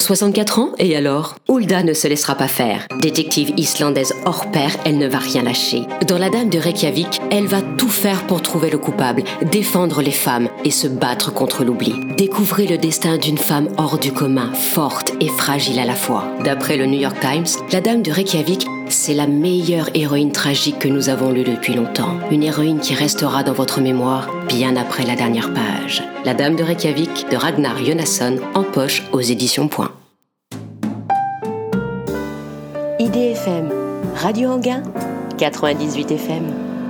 64 ans, et alors? Hulda ne se laissera pas faire. Détective islandaise hors pair, elle ne va rien lâcher. Dans La Dame de Reykjavik, elle va tout faire pour trouver le coupable, défendre les femmes et se battre contre l'oubli. Découvrez le destin d'une femme hors du commun, forte et fragile à la fois. D'après le New York Times, La Dame de Reykjavik, c'est la meilleure héroïne tragique que nous avons lue depuis longtemps. Une héroïne qui restera dans votre mémoire bien après la dernière page. La Dame de Reykjavik de Ragnar Jonasson, en poche aux éditions Point. IDFM, Radio Anguin, 98 FM.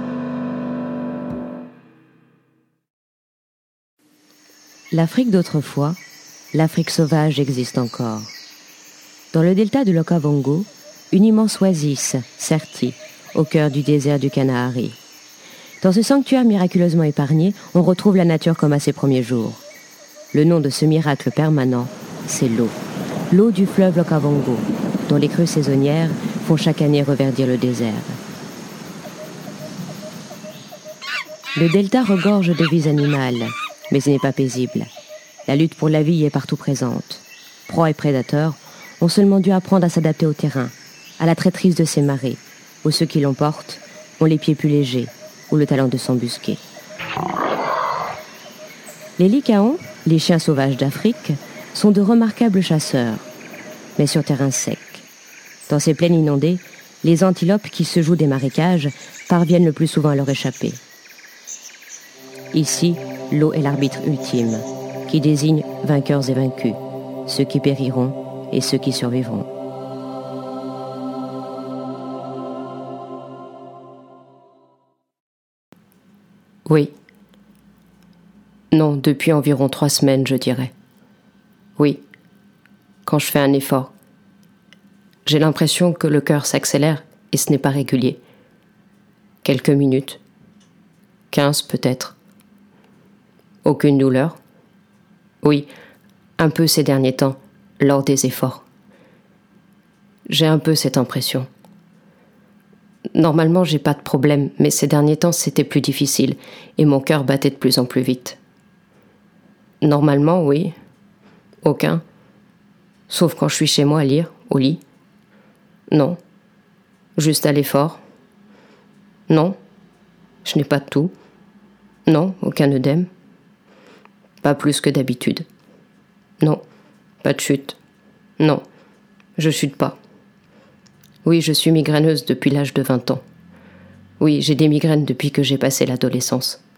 L'Afrique d'autrefois, l'Afrique sauvage existe encore. Dans le delta de l'Okavango, une immense oasis, Serti, au cœur du désert du Kalahari. Dans ce sanctuaire miraculeusement épargné, on retrouve la nature comme à ses premiers jours. Le nom de ce miracle permanent, c'est l'eau. L'eau du fleuve Okavango, dont les crues saisonnières font chaque année reverdir le désert. Le delta regorge de vies animales, mais il n'est pas paisible. La lutte pour la vie y est partout présente. Proies et prédateurs ont seulement dû apprendre à s'adapter au terrain, à la traîtrise de ces marées, où ceux qui l'emportent ont les pieds plus légers ou le talent de s'embusquer. Les Lycaons, les chiens sauvages d'Afrique, sont de remarquables chasseurs, mais sur terrain sec. Dans ces plaines inondées, les antilopes qui se jouent des marécages parviennent le plus souvent à leur échapper. Ici, l'eau est l'arbitre ultime, qui désigne vainqueurs et vaincus, ceux qui périront et ceux qui survivront. Oui. Non, depuis environ 3 semaines, je dirais. Oui. Quand je fais un effort. J'ai l'impression que le cœur s'accélère et ce n'est pas régulier. Quelques minutes. 15 peut-être. Aucune douleur. Oui, un peu ces derniers temps, lors des efforts. J'ai un peu cette impression. Normalement, j'ai pas de problème, mais ces derniers temps, c'était plus difficile et mon cœur battait de plus en plus vite. Normalement, oui. Aucun. Sauf quand je suis chez moi à lire, au lit. Non. Juste à l'effort. Non. Je n'ai pas de toux. Non, aucun œdème. Pas plus que d'habitude. Non. Pas de chute. Non. Je chute pas. Oui, je suis migraineuse depuis l'âge de 20 ans. Oui, j'ai des migraines depuis que j'ai passé l'adolescence.